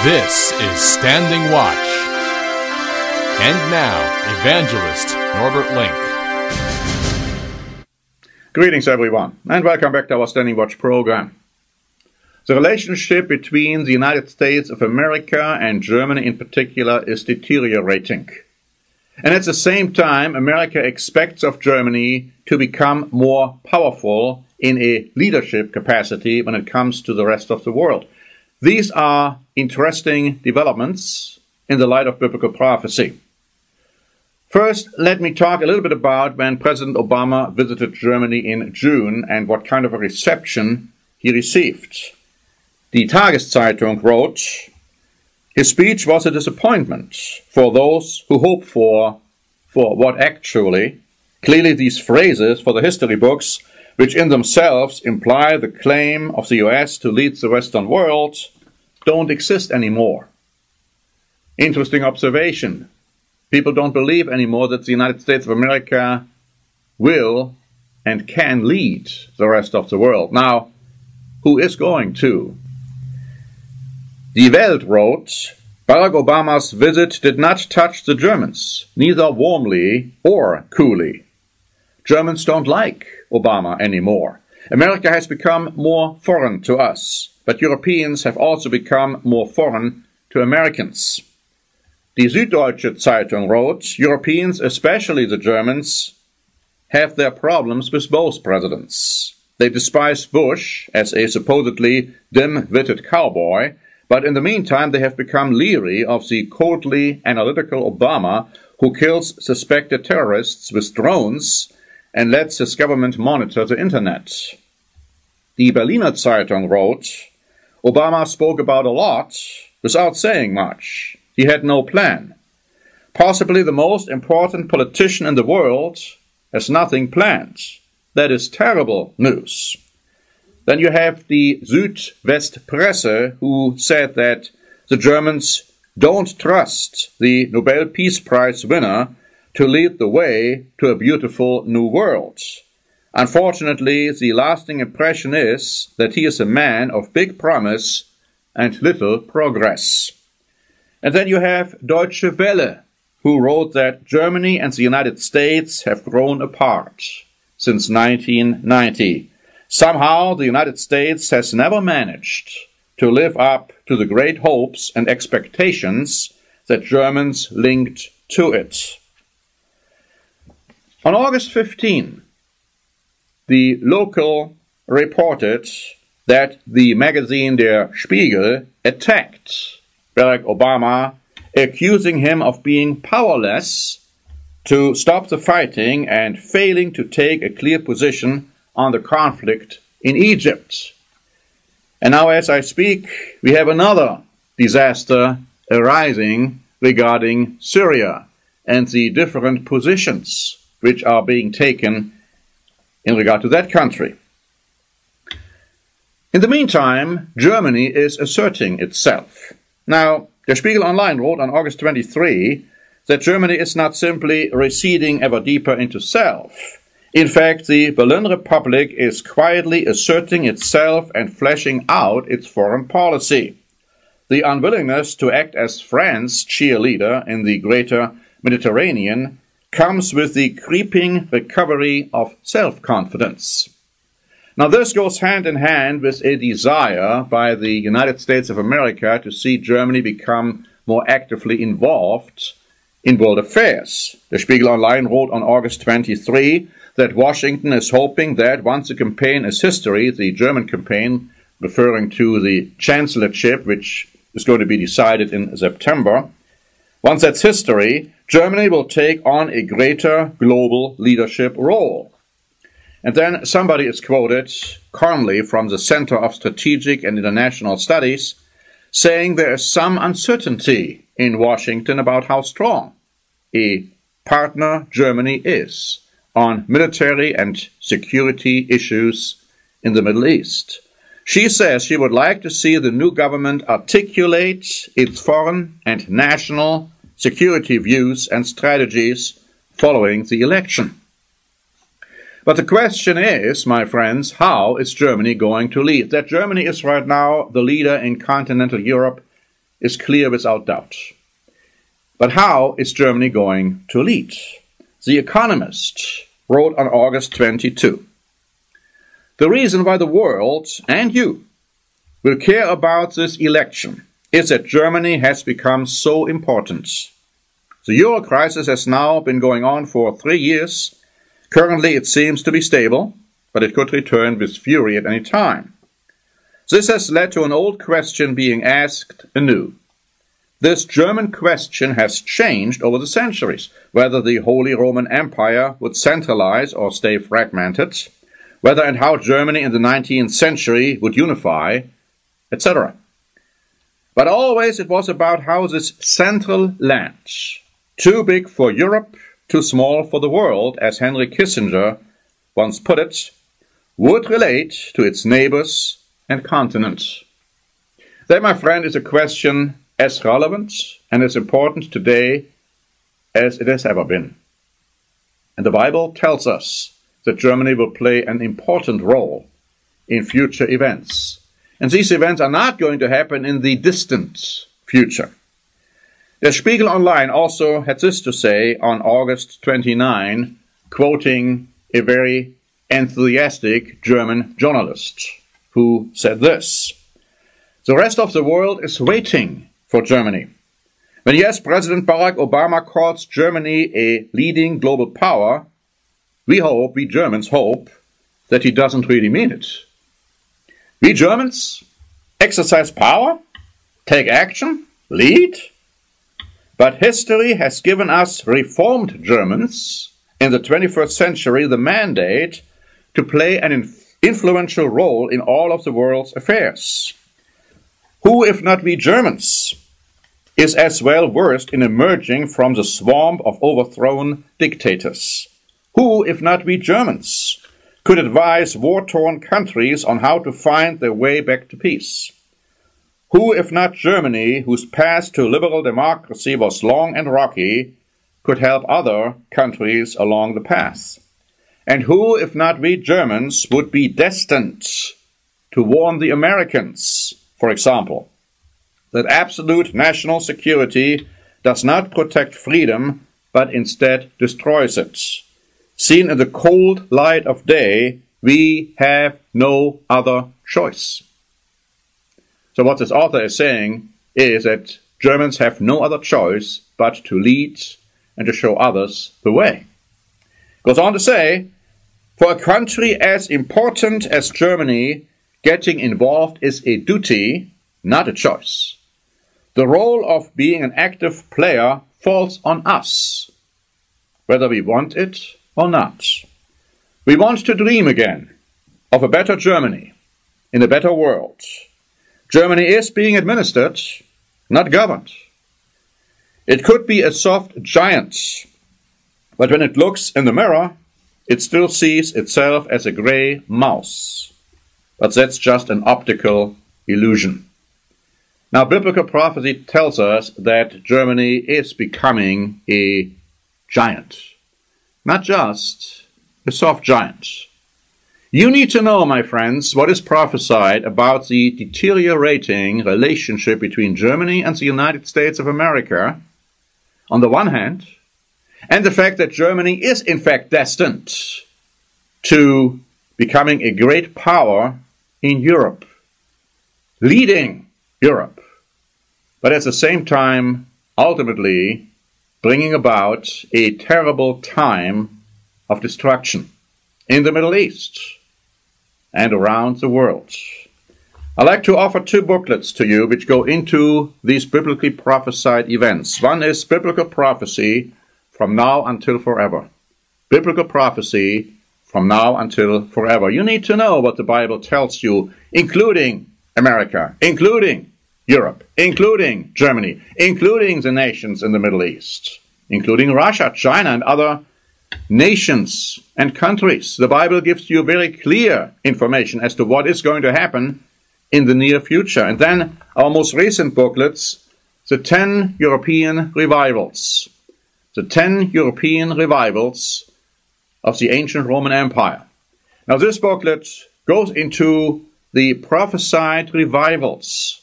This is Standing Watch. And now, Evangelist Norbert Link. Greetings, everyone, and welcome back to our Standing Watch program. The relationship between the United States of America and Germany in particular is deteriorating. And at the same time, America expects of Germany to become more powerful in a leadership capacity when it comes to the rest of the world. These are interesting developments in the light of biblical prophecy. First, let me talk a little bit about when President Obama visited Germany in June and what kind of a reception he received. Die Tageszeitung wrote, his speech was a disappointment for those who hope for what actually, clearly these phrases for the history books, which in themselves imply the claim of the US to lead the Western world, don't exist anymore. Interesting observation. People don't believe anymore that the United States of America will and can lead the rest of the world. Now, who is going to? Die Welt wrote, Barack Obama's visit did not touch the Germans, neither warmly or coolly. Germans don't like Obama anymore. America has become more foreign to us, but Europeans have also become more foreign to Americans. Die Süddeutsche Zeitung wrote, Europeans, especially the Germans, have their problems with both presidents. They despise Bush as a supposedly dim-witted cowboy, but in the meantime they have become leery of the coldly analytical Obama who kills suspected terrorists with drones and lets his government monitor the internet. Die Berliner Zeitung wrote, Obama spoke about a lot without saying much. He had no plan. Possibly the most important politician in the world has nothing planned. That is terrible news. Then you have the Südwestpresse, who said that the Germans don't trust the Nobel Peace Prize winner to lead the way to a beautiful new world. Unfortunately, the lasting impression is that he is a man of big promise and little progress. And then you have Deutsche Welle, who wrote that Germany and the United States have grown apart since 1990. Somehow, the United States has never managed to live up to the great hopes and expectations that Germans linked to it. On August 15, the Local reported that the magazine Der Spiegel attacked Barack Obama, accusing him of being powerless to stop the fighting and failing to take a clear position on the conflict in Egypt. And now as I speak, we have another disaster arising regarding Syria and the different positions which are being taken in regard to that country. In the meantime, Germany is asserting itself. Now, Der Spiegel Online wrote on August 23 that Germany is not simply receding ever deeper into self. In fact, the Berlin Republic is quietly asserting itself and fleshing out its foreign policy. The unwillingness to act as France's cheerleader in the greater Mediterranean comes with the creeping recovery of self-confidence. Now, this goes hand in hand with a desire by the United States of America to see Germany become more actively involved in world affairs. Der Spiegel Online wrote on August 23 that Washington is hoping that once the campaign is history, the German campaign, referring to the chancellorship, which is going to be decided in September, once that's history, Germany will take on a greater global leadership role. And then somebody is quoted, Conley from the Center of Strategic and International Studies, saying there is some uncertainty in Washington about how strong a partner Germany is on military and security issues in the Middle East. She says she would like to see the new government articulate its foreign and national security views and strategies following the election. But the question is, my friends, how is Germany going to lead? That Germany is right now the leader in continental Europe is clear without doubt. But how is Germany going to lead? The Economist wrote on August 22. The reason why the world, and you, will care about this election is that Germany has become so important. The euro crisis has now been going on for 3 years. Currently it seems to be stable, but it could return with fury at any time. This has led to an old question being asked anew. This German question has changed over the centuries, whether the Holy Roman Empire would centralize or stay fragmented, whether and how Germany in the 19th century would unify, etc. But always it was about how this central land, too big for Europe, too small for the world, as Henry Kissinger once put it, would relate to its neighbors and continent. That, my friend, is a question as relevant and as important today as it has ever been. And the Bible tells us that Germany will play an important role in future events. And these events are not going to happen in the distant future. Der Spiegel Online also had this to say on August 29, quoting a very enthusiastic German journalist who said this: "The rest of the world is waiting for Germany. When US President Barack Obama calls Germany a leading global power, we Germans hope, that he doesn't really mean it. We Germans exercise power, take action, lead. But history has given us reformed Germans in the 21st century the mandate to play an influential role in all of the world's affairs. Who, if not we Germans, is as well versed in emerging from the swamp of overthrown dictators? Who, if not we Germans, could advise war-torn countries on how to find their way back to peace? Who, if not Germany, whose path to liberal democracy was long and rocky, could help other countries along the path? And who, if not we Germans, would be destined to warn the Americans, for example, that absolute national security does not protect freedom, but instead destroys it? Seen in the cold light of day, we have no other choice." So what this author is saying is that Germans have no other choice but to lead and to show others the way. Goes on to say, for a country as important as Germany, getting involved is a duty, not a choice. The role of being an active player falls on us, whether we want it or not. We want to dream again of a better Germany in a better world. Germany is being administered, not governed. It could be a soft giant, but when it looks in the mirror, it still sees itself as a grey mouse. But that's just an optical illusion. Now, biblical prophecy tells us that Germany is becoming a giant, not just a soft giant. You need to know, my friends, what is prophesied about the deteriorating relationship between Germany and the United States of America, on the one hand, and the fact that Germany is in fact destined to becoming a great power in Europe, leading Europe, but at the same time, ultimately, bringing about a terrible time of destruction in the Middle East and around the world. I'd like to offer 2 booklets to you which go into these biblically prophesied events. One is Biblical Prophecy from Now Until Forever. Biblical Prophecy from Now Until Forever. You need to know what the Bible tells you, including America, including Europe, including Germany, including the nations in the Middle East, including Russia, China, and other nations and countries. The Bible gives you very clear information as to what is going to happen in the near future. And then our most recent booklets, the 10 European revivals. The 10 European revivals of the ancient Roman Empire. Now this booklet goes into the prophesied revivals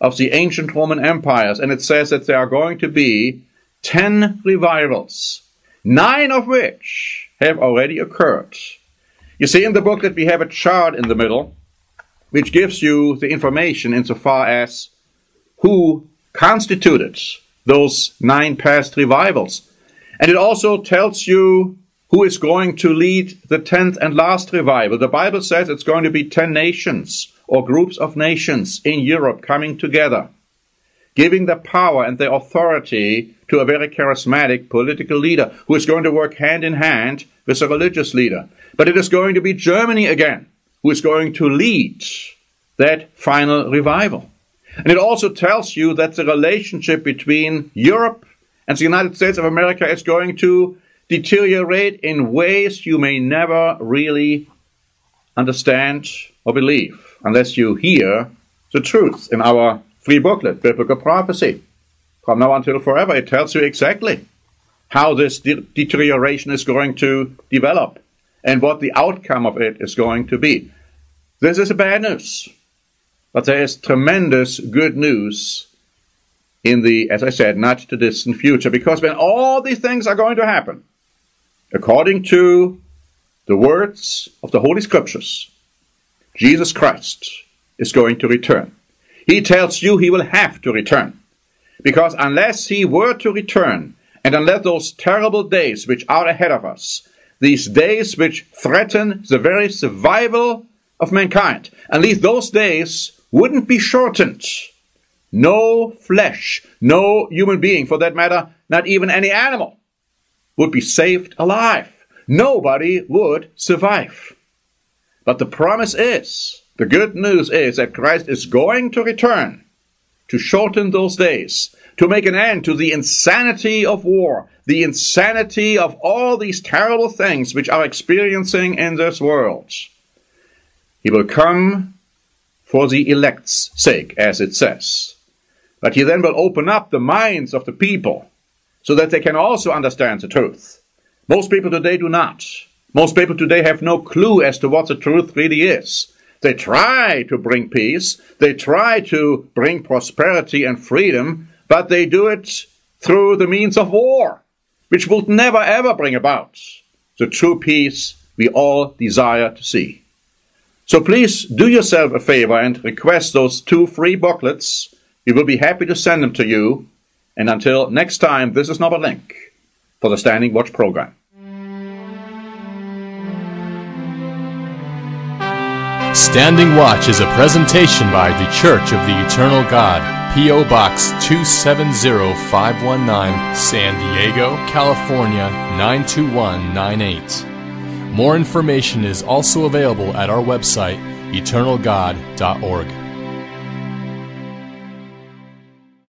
of the ancient Roman empires, and it says that there are going to be 10 revivals, 9 of which have already occurred. You see, in the booklet we have a chart in the middle which gives you the information insofar as who constituted those 9 past revivals. And it also tells you who is going to lead the 10th and last revival. The Bible says it's going to be 10 nations or groups of nations in Europe coming together, giving the power and the authority to a very charismatic political leader who is going to work hand in hand with a religious leader. But it is going to be Germany again who is going to lead that final revival. And it also tells you that the relationship between Europe and the United States of America is going to deteriorate in ways you may never really understand or believe unless you hear the truth in our free booklet, Biblical Prophecy. From now until forever, it tells you exactly how this deterioration is going to develop and what the outcome of it is going to be. This is bad news, but there is tremendous good news in the, as I said, not too distant future, because when all these things are going to happen, according to the words of the Holy Scriptures, Jesus Christ is going to return. He tells you he will have to return, because unless he were to return, and unless those terrible days which are ahead of us, these days which threaten the very survival of mankind, unless those days wouldn't be shortened, no flesh, no human being, for that matter, not even any animal, would be saved alive. Nobody would survive. But the promise is, the good news is that Christ is going to return to shorten those days, to make an end to the insanity of war, the insanity of all these terrible things which are experiencing in this world. He will come for the elect's sake, as it says. But he then will open up the minds of the people so that they can also understand the truth. Most people today do not. Most people today have no clue as to what the truth really is. They try to bring peace, they try to bring prosperity and freedom, but they do it through the means of war, which will never ever bring about the true peace we all desire to see. So please do yourself a favor and request those 2 free booklets. We will be happy to send them to you. And until next time, this is Norbert Link for the Standing Watch program. Standing Watch is a presentation by The Church of the Eternal God, P.O. Box 270519, San Diego, California 92198. More information is also available at our website, eternalgod.org.